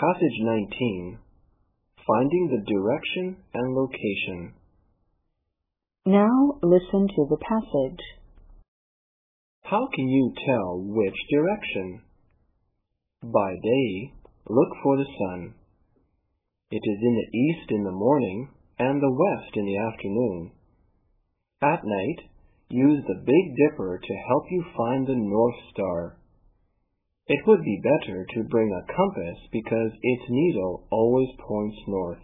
Passage 19. Finding the direction and location. Now listen to the passage. How can you tell which direction? By day, look for the sun. It is in the east in the morning and the west in the afternoon. At night, use the Big Dipper to help you find the North Star. It would be better to bring a compass because its needle always points north.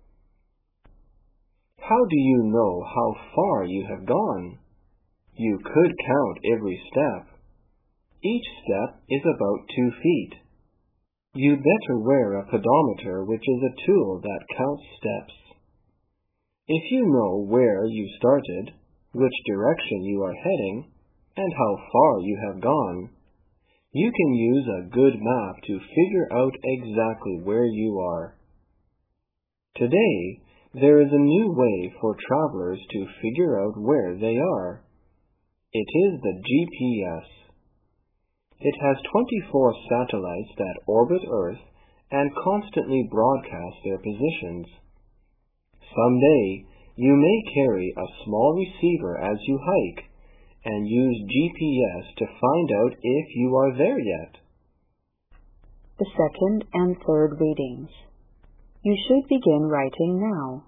How do you know how far you have gone? You could count every step. Each step is about 2 feet. You better wear a pedometer, which is a tool that counts steps. If you know where you started, which direction you are heading, and how far you have gone, you can use a good map to figure out exactly where you are. Today, there is a new way for travelers to figure out where they are. It is the GPS. It has 24 satellites that orbit Earth and constantly broadcast their positions. Someday, you may carry a small receiver as you hike and use GPS to find out if you are there yet. The second and third readings. You should begin writing now.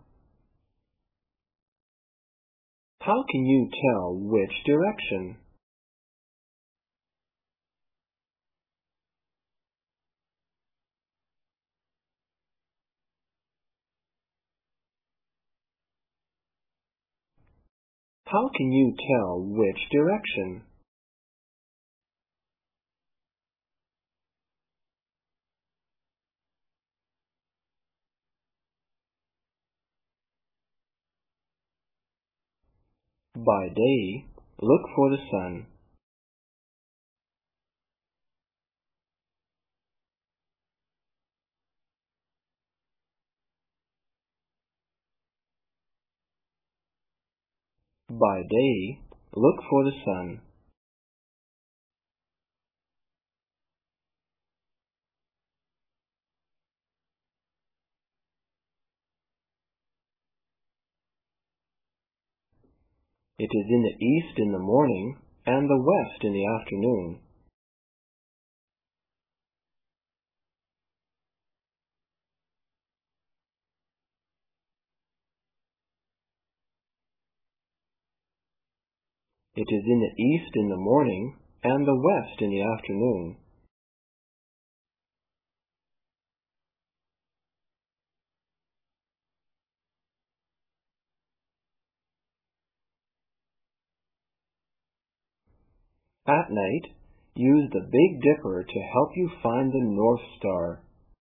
How can you tell which direction? How can you tell which direction? By day, look for the sun. By day, look for the sun. It is in the east in the morning and the west in the afternoon. It is in the east in the morning and the west in the afternoon. At night, use the Big Dipper to help you find the North Star.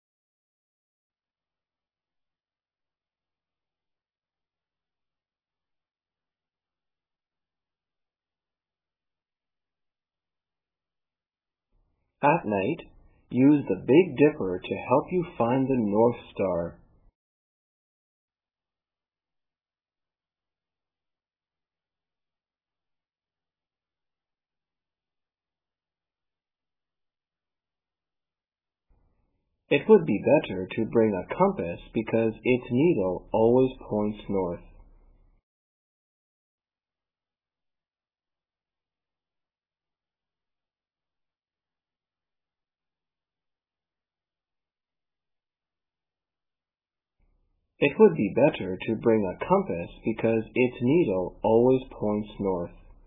At night, use the Big Dipper to help you find the North Star. It would be better to bring a compass because its needle always points north. It would be better to bring a compass because its needle always points north.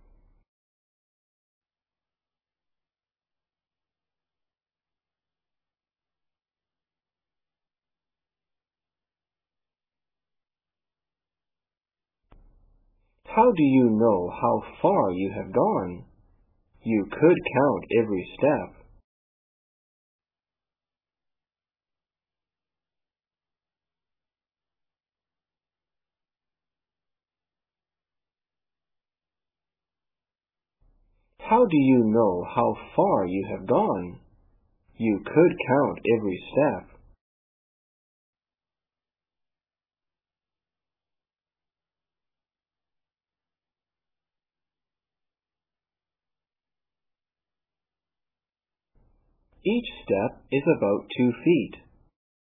How do you know how far you have gone? You could count every step. How do you know how far you have gone? You could count every step. Each step is about 2 feet.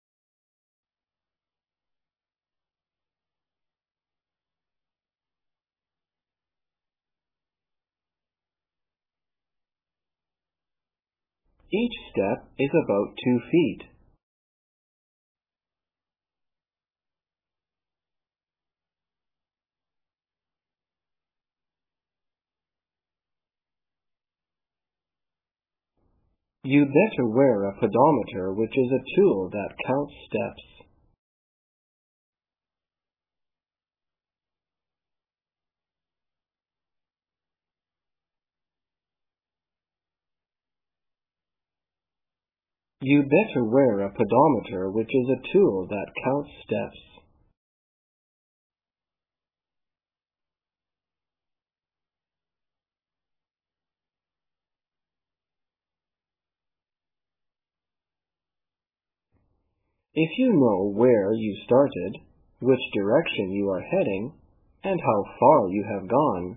Each step is about 2 feet. You better wear a pedometer, which is a tool that counts steps. You better wear a pedometer, which is a tool that counts steps. If you know where you started, which direction you are heading, and how far you have gone,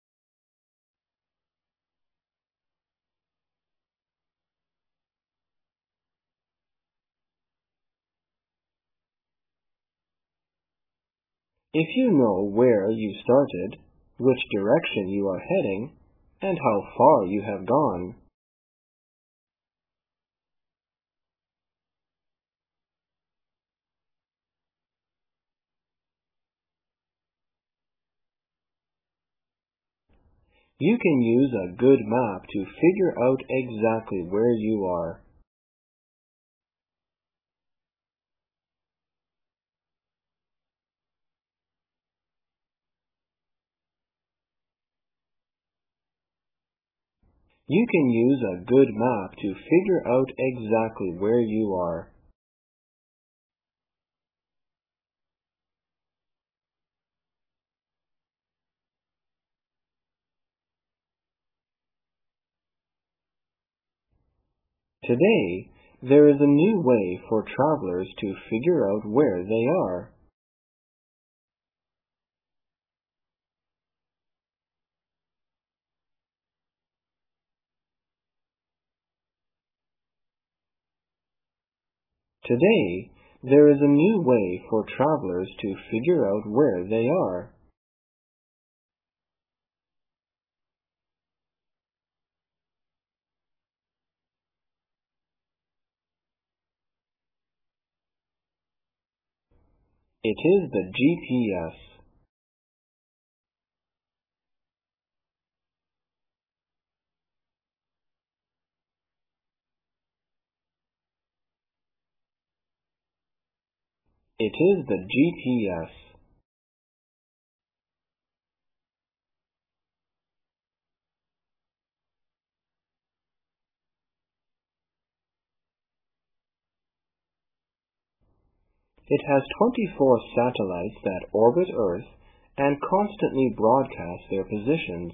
if you know where you started, which direction you are heading, and how far you have gone, you can use a good map to figure out exactly where you are. You can use a good map to figure out exactly where you are. Today, there is a new way for travelers to figure out where they are. Today, there is a new way for travelers to figure out where they are. It is the GPS. It is the GPS. It has 24 satellites that orbit Earth and constantly broadcast their positions.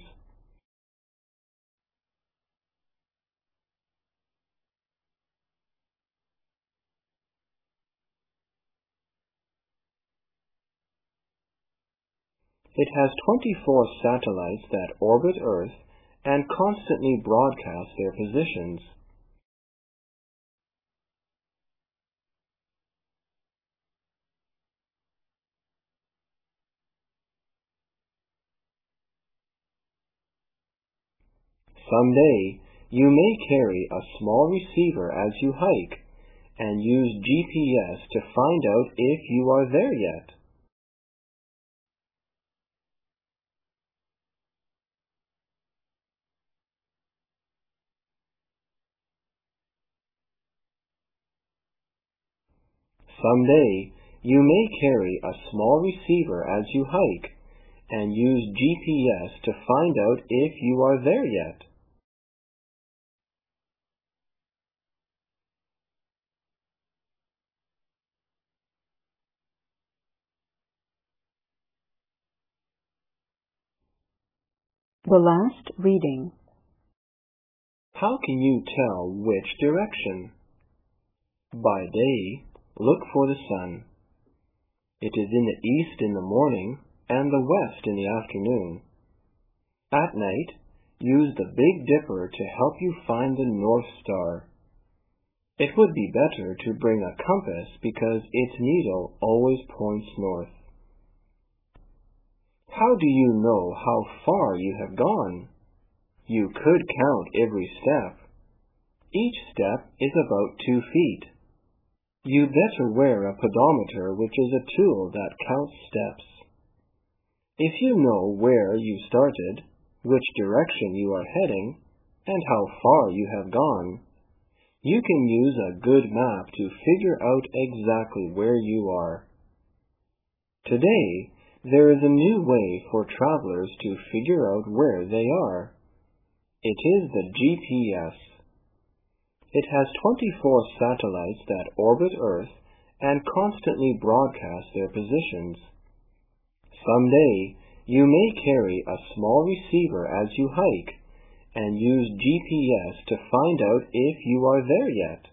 It has 24 satellites that orbit Earth and constantly broadcast their positions. Someday, you may carry a small receiver as you hike and use GPS to find out if you are there yet. Someday, you may carry a small receiver as you hike and use GPS to find out if you are there yet. The last reading. How can you tell which direction? By day, look for the sun. It is in the east in the morning and the west in the afternoon. At night, use the Big Dipper to help you find the North Star. It would be better to bring a compass because its needle always points north. How do you know how far you have gone? You could count every step. Each step is about 2 feet. You better wear a pedometer, which is a tool that counts steps. If you know where you started, which direction you are heading, and how far you have gone, you can use a good map to figure out exactly where you are. Today, there is a new way for travelers to figure out where they are. It is the GPS. It has 24 satellites that orbit Earth and constantly broadcast their positions. Someday, you may carry a small receiver as you hike and use GPS to find out if you are there yet.